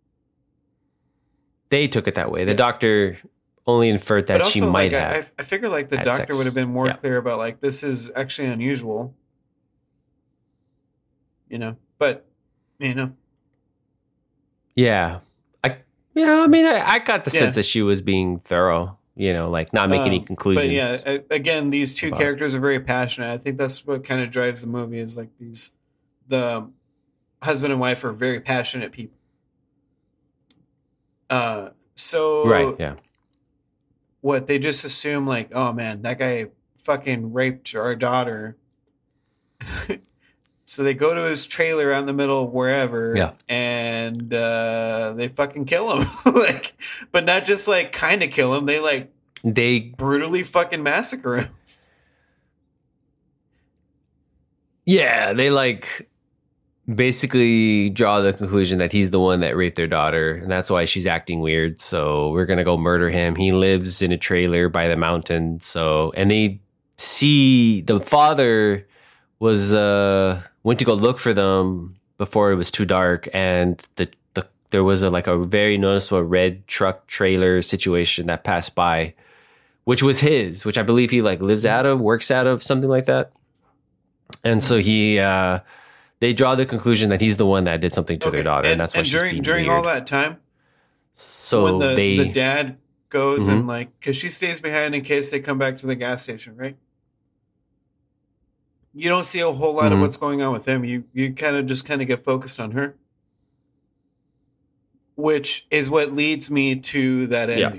They took it that way. The Yeah. doctor only inferred that but she also might like have. I, I figure like the had doctor sex. would have been more Yeah. clear about like this is actually unusual, you know. But you know, Yeah. I yeah, I mean I, I got the Yeah. sense that she was being thorough, you know, like not make any Um, conclusions. But yeah, a- again, these two about- characters are very passionate. I think that's what kind of drives the movie is like these the husband and wife are very passionate people. Uh, so Right, yeah. what they just assume like, oh man, that guy fucking raped our daughter. So they go to his trailer out in the middle of wherever, Yeah. and uh, they fucking kill him. Like, but not just like kind of kill him. They like They brutally fucking massacre him. yeah, they like basically draw the conclusion that he's the one that raped their daughter, and that's why she's acting weird. So we're gonna go murder him. He lives in a trailer by the mountain. So and they see the father was uh went to go look for them before it was too dark, and the the there was a like a very noticeable red truck trailer situation that passed by, which was his, which I believe he like lives out of, works out of, something like that. And so he, uh, they draw the conclusion that he's the one that did something to Okay, their daughter, and, and, that's why and she's during being during weird. all that time, So when the, they, the dad goes Mhm. and like, because she stays behind in case they come back to the gas station, right? You don't see a whole lot of Mhm. what's going on with him. You you kind of just kind of get focused on her, which is what leads me to that Yeah.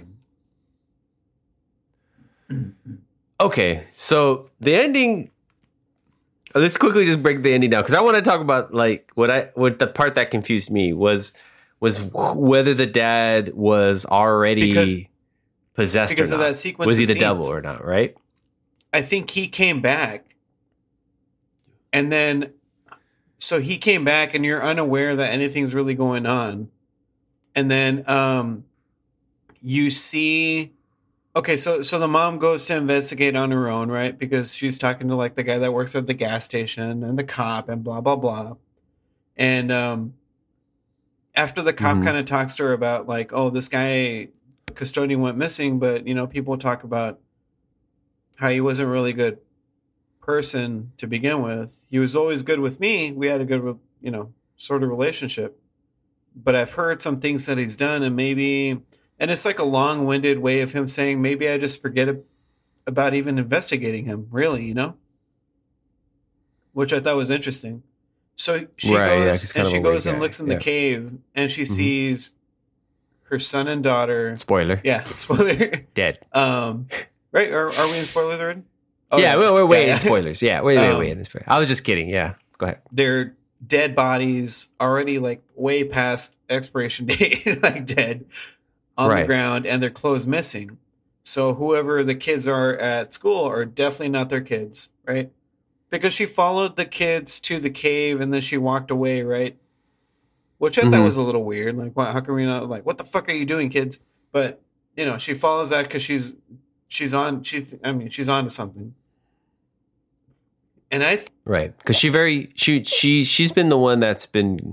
ending. okay, so the ending. Let's quickly just break the ending down because I want to talk about like what I what the part that confused me was was whether the dad was already Because- possessed because or of not. that sequence Was he of the scenes. devil or not? Right? I think he came back, and then so he came back, and you're unaware that anything's really going on, and then um, you see. Okay, so so the mom goes to investigate on her own, right? Because she's talking to like the guy that works at the gas station and the cop and blah blah blah. And um, after the cop Mhm. kind of talks to her about like, oh, this guy custodian went missing, but you know, people talk about how he wasn't a really good person to begin with. He was always good with me. We had a good, you know, sort of relationship. But I've heard some things that he's done, and maybe. And it's like a long-winded way of him saying, maybe I just forget about even investigating him, really, you know? Which I thought was interesting. So she Right, yeah, goes he's and kind of she a weird goes and guy, looks in yeah. the cave, and she Mhm. sees her son and daughter. Spoiler. Yeah, spoiler. Dead. um, right? Are, are we in spoilers already? Oh, yeah, we're, we're way Yeah, in yeah. spoilers. Yeah, wait, wait, Um, wait. in spoilers. I was just kidding. Yeah, go ahead. They're dead bodies, already like way past expiration date, like dead on the Right. ground, and their clothes missing. So whoever the kids are at school are definitely not their kids, right? Because she followed the kids to the cave and then she walked away, right? Which I thought Mhm. was a little weird. Like, why, how come we not like, what the fuck are you doing, kids? But you know, she follows that because she's she's on. She's I mean, she's on to something. And I th- Right, because she very she she she's been the one that's been,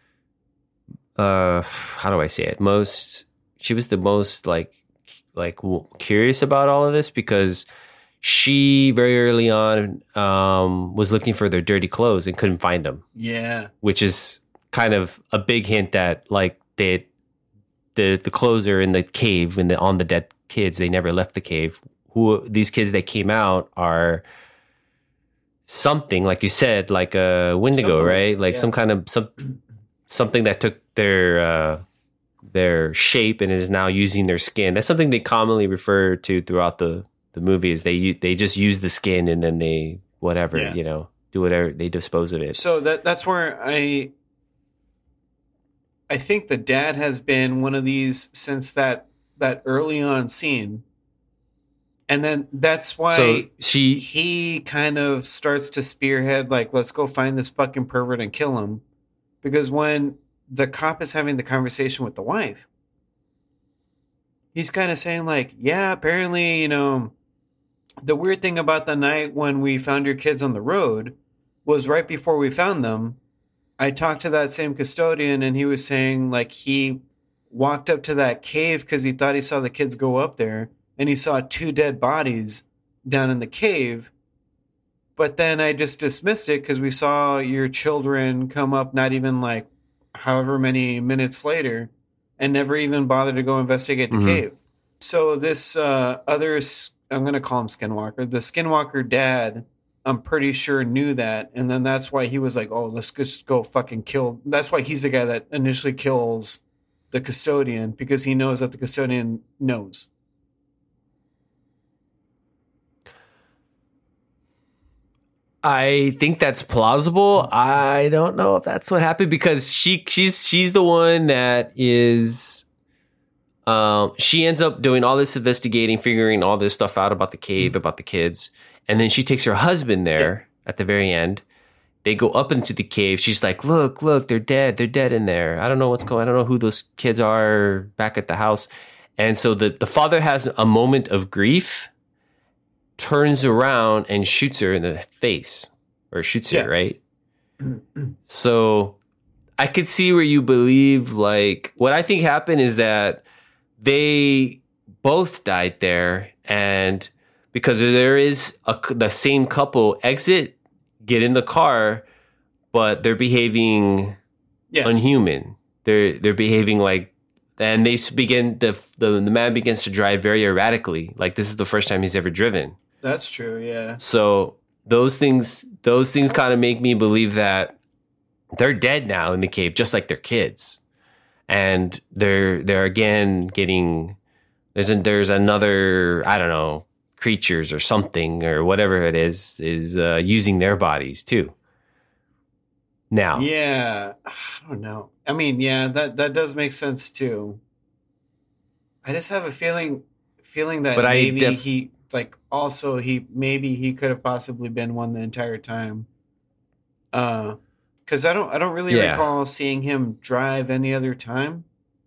uh, how do I say it? Most she was the most like like w- curious about all of this because she very early on um was looking for their dirty clothes and couldn't find them, yeah. which is kind of a big hint that like they the the clothes are in the cave and the on the dead kids. They never left the cave. Who these kids that came out are something, like you said, like a Wendigo, Something, right? Like yeah. some kind of some something that took their uh, their shape and is now using their skin. That's something they commonly refer to throughout the the movie. Is they u- they just use the skin and then they whatever Yeah. you know do whatever they dispose of it. So that that's where I I think the dad has been one of these since that that early on scene. And then that's why So she he kind of starts to spearhead like, let's go find this fucking pervert and kill him. Because when the cop is having the conversation with the wife, he's kind of saying like, yeah, apparently, you know, the weird thing about the night when we found your kids on the road was right before we found them. I talked to that same custodian, and he was saying like he walked up to that cave because he thought he saw the kids go up there, and he saw two dead bodies down in the cave. But then I just dismissed it because we saw your children come up not even like however many minutes later and never even bothered to go investigate the mm-hmm. cave. So this uh, other, I'm going to call him Skinwalker, the Skinwalker dad, I'm pretty sure knew that. And then that's why he was like, oh, let's just go fucking kill. That's why he's the guy that initially kills the custodian, because he knows that the custodian knows. I think that's plausible. I don't know if that's what happened, because she she's she's the one that is um she ends up doing all this investigating, figuring all this stuff out about the cave, mm-hmm. about the kids, and then she takes her husband there yeah. at the very end. They go up into the cave. She's like, look, look, they're dead. They're dead in there. I don't know what's going on. I don't know who those kids are back at the house. And so the, the father has a moment of grief, turns around and shoots her in the face, or shoots her, yeah. right? So I could see where you believe, like, what I think happened is that they both died there, and because there is a, the same couple exit, get in the car, but they're behaving yeah. unhuman. They're they're behaving like, and they begin the, the the man begins to drive very erratically. Like this is the first time he's ever driven. That's true, yeah. So those things, those things kind of make me believe that they're dead now in the cave, just like their kids, and they're they're again getting there's a, there's another I don't know creatures or something or whatever it is is uh, using their bodies too. Now, yeah, I don't know. I mean, yeah, that that does make sense too. I just have a feeling feeling that but maybe def- he. Like also he maybe he could have possibly been one the entire time. Uh, because I don't I don't really yeah. recall seeing him drive any other time.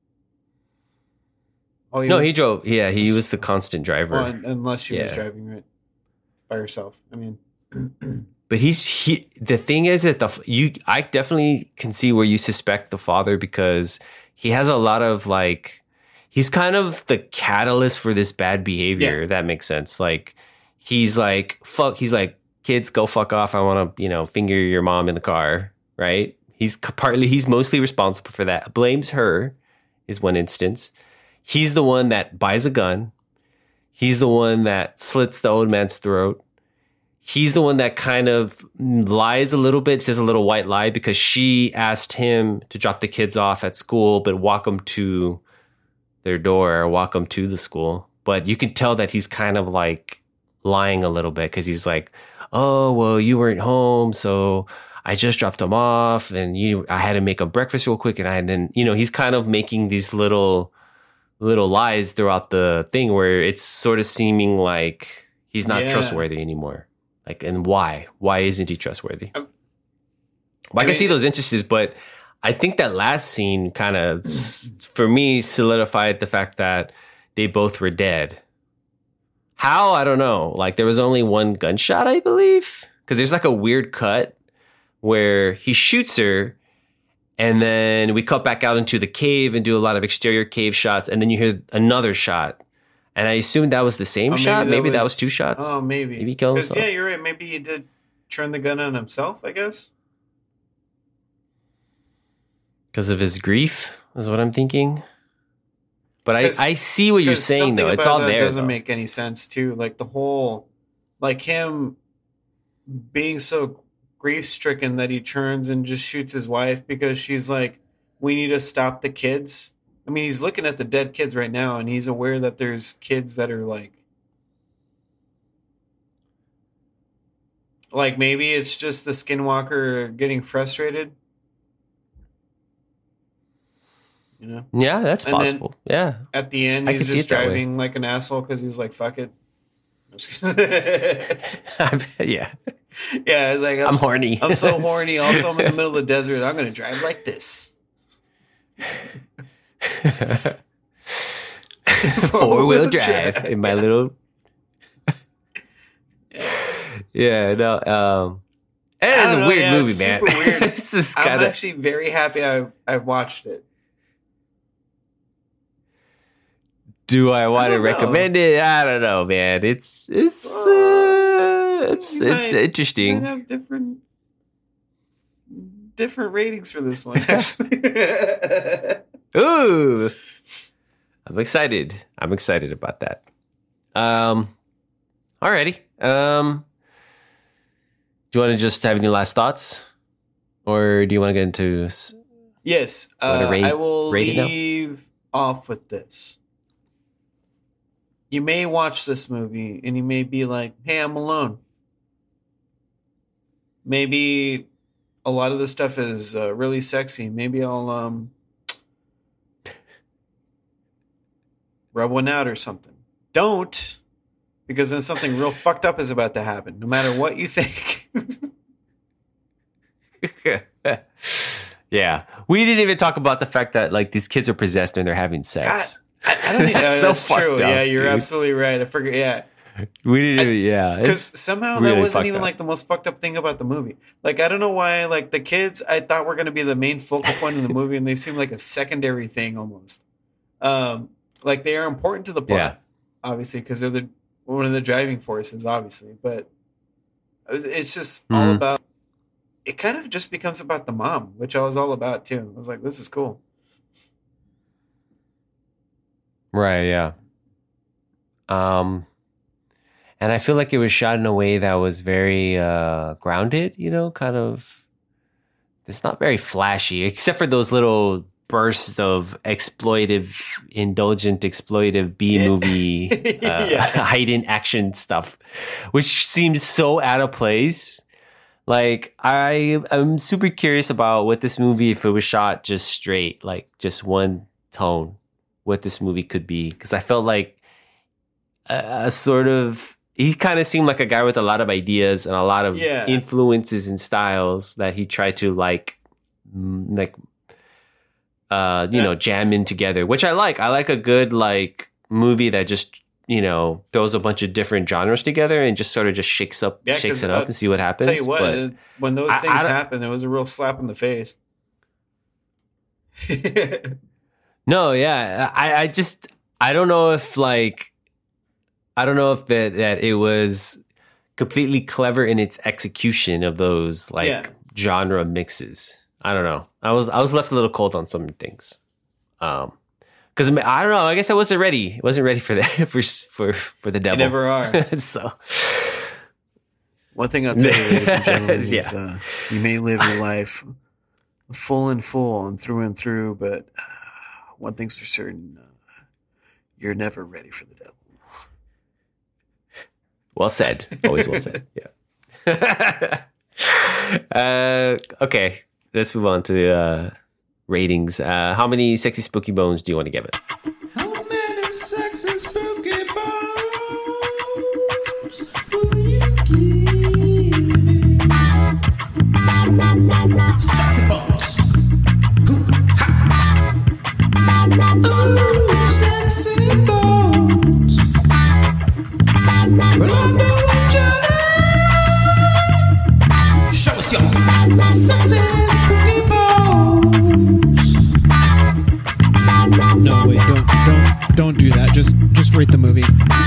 Oh, he no, was, he drove. Yeah, he was the constant driver, well, unless she yeah. was driving it by herself. I mean, but he's he. The thing is that the you I definitely can see where you suspect the father, because he has a lot of like. He's kind of the catalyst for this bad behavior. Yeah. That makes sense. Like, he's like, fuck, he's like, kids, go fuck off. I want to, you know, finger your mom in the car, right? He's partly, he's mostly responsible for that. Blames her is one instance. He's the one that buys a gun. He's the one that slits the old man's throat. He's the one that kind of lies a little bit, says a little white lie, because she asked him to drop the kids off at school, but walk them to their door or walk them to the school. But you can tell that he's kind of like lying a little bit, because he's like, oh, well, you weren't home, so I just dropped them off, and you, I had to make a breakfast real quick, and I then, you know, he's kind of making these little little lies throughout the thing where it's sort of seeming like he's not yeah. trustworthy anymore. Like, and why? Why isn't he trustworthy? Um, well, I, I can mean, see those instances, but I think that last scene kind of, for me, solidified the fact that they both were dead. How? I don't know. Like, there was only one gunshot, I believe. Because there's like a weird cut where he shoots her, and then we cut back out into the cave and do a lot of exterior cave shots, and then you hear another shot. And I assumed that was the same oh, shot. Maybe, that, maybe was, that was two shots. Oh, maybe. Maybe he killed himself. Yeah, you're right. Maybe he did turn the gun on himself, I guess. Because of his grief, is what I'm thinking. But I, I see what you're saying, though. It's all there. It doesn't though. make any sense, too. Like, the whole, like him being so grief-stricken that he turns and just shoots his wife because she's like, we need to stop the kids. I mean, he's looking at the dead kids right now, and he's aware that there's kids that are like, like maybe it's just the Skinwalker getting frustrated. You know? Yeah, that's and possible. Yeah. At the end, I he's just driving like an asshole because he's like, fuck it. yeah. Yeah, it's like, I'm, I'm horny. I'm so horny. Also, I'm in the middle of the desert. I'm going to drive like this. four wheel drive in my little. Yeah, no. Um, and it's a know, weird yeah, movie, it's man. super weird. This is I'm kind of. actually very happy I I watched it. Do I want to don't know. recommend it? I don't know, man. It's it's uh, it's You it's might- You interesting. might have different different ratings for this one. Actually, Ooh, I'm excited. I'm excited about that. Um, alrighty. Um, do you want to just have any last thoughts, or do you want to get into? s- yes, Wanna uh, rate- I will rate it now? leave off with this. You may watch this movie and you may be like, "Hey, I'm alone." Maybe a lot of this stuff is uh, really sexy. Maybe I'll um, rub one out or something. Don't, because then something real fucked up is about to happen. No matter what you think. Yeah, we didn't even talk about the fact that like these kids are possessed and they're having sex. God, I, I don't. Even, That's that's so that's fucked true. up, Yeah, you're dude. absolutely right. I forget. Yeah. We didn't even. Yeah, Because it's somehow really that wasn't fucked even up. like the most fucked up thing about the movie. Like I don't know why. Like the kids, I thought were going to be the main focal point of the movie, and they seem like a secondary thing almost. Um, like they are important to the plot, Yeah. obviously, because they're the one of the driving forces, obviously. But it's just all Mhm. about. It kind of just becomes about the mom, which I was all about too. I was like, this is cool. Right, yeah. Um and I feel like it was shot in a way that was very uh grounded, you know, kind of it's not very flashy, except for those little bursts of exploitive, indulgent, exploitive B movie uh, Yeah. hidden action stuff, which seems so out of place. Like I I'm super curious about what this movie, if it was shot just straight, like just one tone, what this movie could be, because I felt like a, a sort of he kind of seemed like a guy with a lot of ideas and a lot of Yeah. influences and styles that he tried to like mm, like uh you Yeah. know jam in together, which I like. I like a good like movie that just you know throws a bunch of different genres together and just sort of just shakes up Yeah, shakes 'cause, it up uh, and see what happens. Tell you what, But uh, when those I- I things don't- happen, it was a real slap in the face. no, yeah, I, I just I don't know if like I don't know if that that it was completely clever in its execution of those like Yeah. genre mixes. I don't know. I was I was left a little cold on some things. Um, because I don't know. I guess I wasn't ready. I wasn't ready for that for for for the You devil. never are. so One thing I'll tell you, ladies and gentlemen, is Yeah. uh, you may live your life full and full and through and through, but uh, one thing's for certain, uh, you're never ready for the devil. well said. Always well said. Yeah. uh, okay. Let's move on to uh, ratings. Uh, how many sexy spooky bones do you want to give it? How many sexy spooky bones will you give it? Sexy bones. Good. Ha. Ooh, sexy bones. Rolando and Johnny. Show us your sexy spooky bones. No, wait, don't, don't, don't do that. Just, just rate the movie.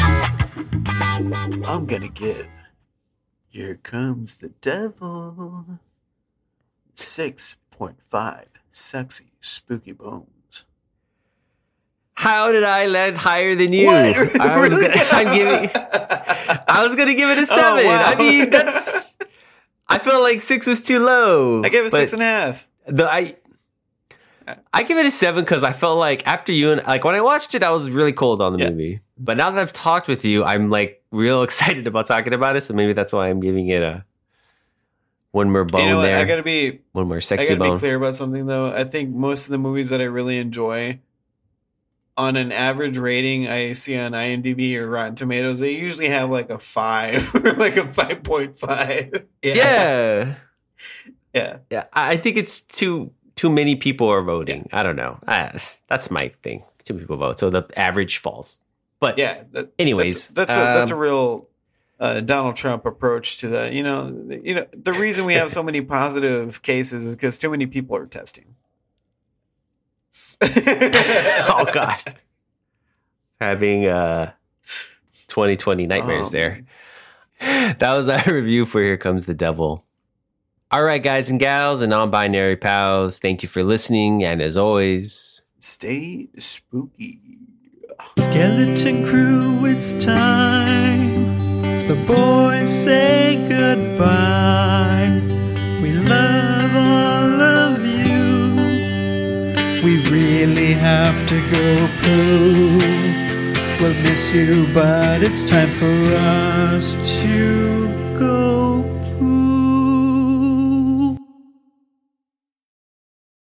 I'm gonna give Here Comes the Devil six point five sexy spooky bones. How did I land higher than you? What? I was Really? gonna, I'm giving. I was gonna give it a seven. wow. I mean, that's. I felt like six was too low. I gave it but six and a half. The I. I give it a seven because I felt like after you and like when I watched it, I was really cold on the Yeah. movie. But now that I've talked with you, I'm like real excited about talking about it. So maybe that's why I'm giving it a one more bone You know what? there, I gotta be one more I sexy gotta bone. be clear about something though. I think most of the movies that I really enjoy, on an average rating I see on IMDb or Rotten Tomatoes, they usually have like a five or like a five point five. Yeah. Yeah. Yeah, I I think it's too too many people are voting. I don't know. I, that's my thing. too many people vote, so the average falls. But Yeah. That, anyways, that's, that's a that's a um, real uh, Donald Trump approach to that. You know, you know the reason we have so many positive cases is because too many people are testing. oh God, having uh, twenty twenty nightmares Um, there. That was our review for Here Comes the Devil. All right, guys and gals and non-binary pals, thank you for listening, and as always, Stay spooky. Skeleton Crew, it's time. The boys say goodbye. We love all of you. We really have to go poo. We'll miss you, but it's time for us to